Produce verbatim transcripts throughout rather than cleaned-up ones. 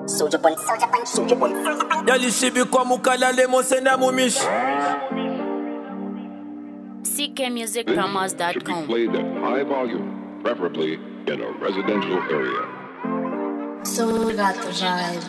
Soldier Bunny, Soldier Bunny, Soldier Bunny, Soldier Bunny. Yalishibi kwa mukala mosena mumish. C K music promos dot com. Played at high volume, preferably in a residential area. So got the vibe.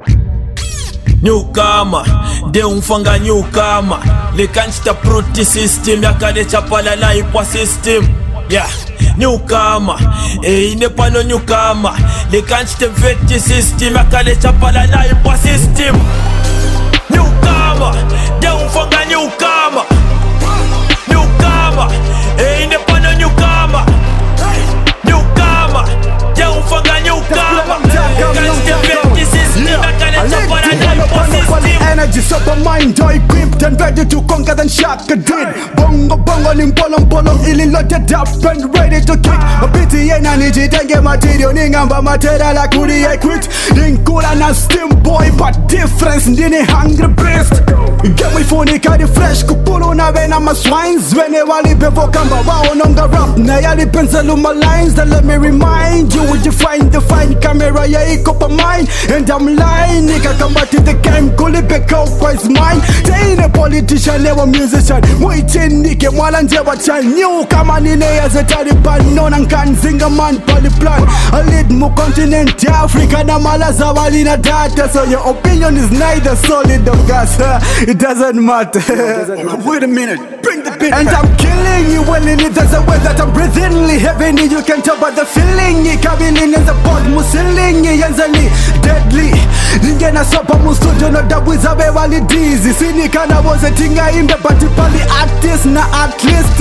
Newcomer, de umfanga newcomer. Le kanchita proti system ya kade chapala na ipwa system. Yeah, newcomer, eh inepa no newcomer. Le kanchita veti system ya kade chapala na ipwa system. Newcomer, de umfanga newcomer. Newcomer, eh inepa no newcomer. Newcomer, de umfanga newcomer. Le kanchita veti system ya kade chapala na ipwa system. Energy, super mind, joy equipped and ready to conquer than Shaka did. Bongo bongo nimpolong polong ili loaded up and ready to kick. A pity yena nijitenge material ningamba material la kuri equit. Ninkula na steam boy but difference ndini hungry beast. Get me phone kadi fresh kupulu na vena ma swines. Wene wali bevo kamba wao nonga rap na yali pencil my lines that let me remind you would you find the fine camera ya iko pa mine and I'm lying nigga kamba to the game kuli beko kwa is mine. They a politician never musician. Muitin nike mwala njewa chan new kama nine as a Taliban non and can sing a man pali plan. I lead mu continent Africa na malaza wali na data so your opinion is neither solid or gas. It doesn't matter. Wait a minute, bring the beat. And I'm killing you well in it. There's a way that I'm breathing heavily. You can tell by the feeling. Kabilin is a pod musiling yanzali deadly. Ningena sopa mu studio no dabuza be wali dizi. Sinika na was a tinga imbe but pali artist na at least.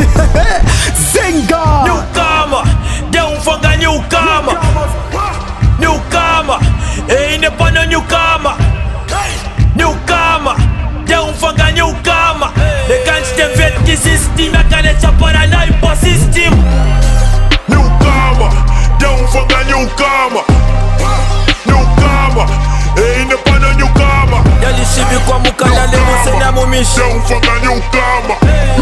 Zinga. Newcomer, de umfanga newcomer. Newcomer, eh inepa no newcomer. Newcomer, de umfanga newcomer. Le kanchita veti system ya kade chapala na ipwa system. Newcomer, de umfanga newcomer. Newcomer, eh inepa no newcomer. Yalishibi kwa mukala le mosena mumish. De umfanga newcomer.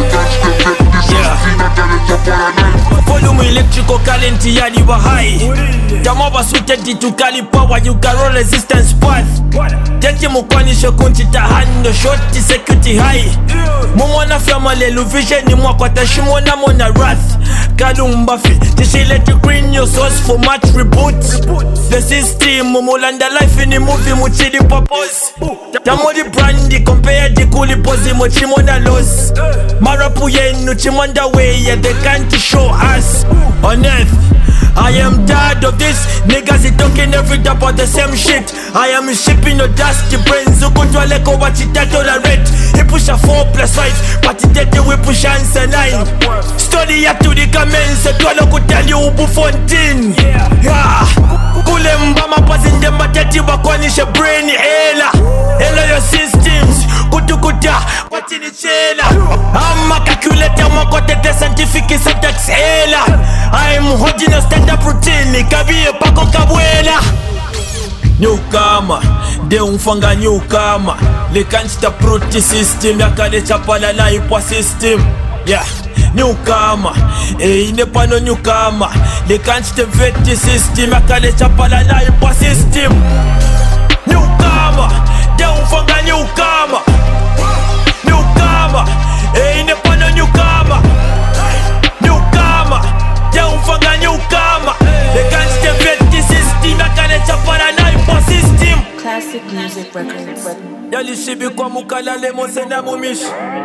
Volume electrical current yali wa high. Jamaba suited to cali power, you can roll resistance path. Teti mukwanishe kunchita hando short security high. Mumona family vision ni mwa kwa tashimona mona wrath. Kalumbafi, tishile to green your source for much reboot. The system mumulanda life in the movie muchidi purpose. Tamodi brandy compare the kuli posi mochimona loss. Marapu yenu chimanda way yeah, they can't show us on earth. I am tired of this niggas is talking every day about the same shit. I am shipping no dusty brains. Ukutwa leko wachitato la red. He push a four plus five, but it did we push answer nine. Study ya to the comments. Twalo kutali ubu fourteen. Yeah. Kule mbama pazinde matati wakwanishe brain ela. Ela your systems. Kutukuta watini chela. I'ma calculate my the scientific syntax ela. I'm holding a stand-up routine. Kabiye pako kabwela. Newcomer, de umfanga newcomer. Le kanchita proti system ya kade chapala na ipwa system. Yeah, newcomer, eh inepa no newcomer. Le kanchita veti system ya kade chapala na ipwa system. Newcomer, de umfanga newcomer. Newcomer, eh inepa no newcomer. Newcomer, de umfanga newcomer. Le kanchita veti system ya kade chapala na ipwa system. Classic music records. Yalishibi kwa mukala le mosena mumish.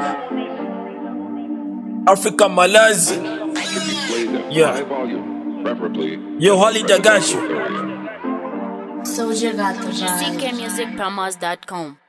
Africa Malazi. Yeah. High volume, preferably Yo Holiday Gashu. Soldier got the vibe. C K music promos dot com.